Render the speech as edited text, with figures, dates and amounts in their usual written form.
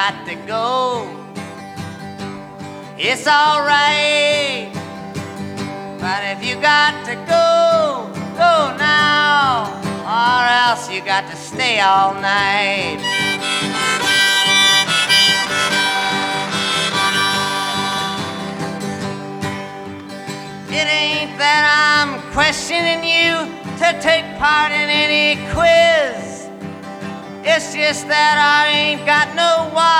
got to go. It's alright, but if you got to go, go now, or else you got to stay all night. It ain't that I'm questioning you to take part in any quiz. It's just that I ain't got no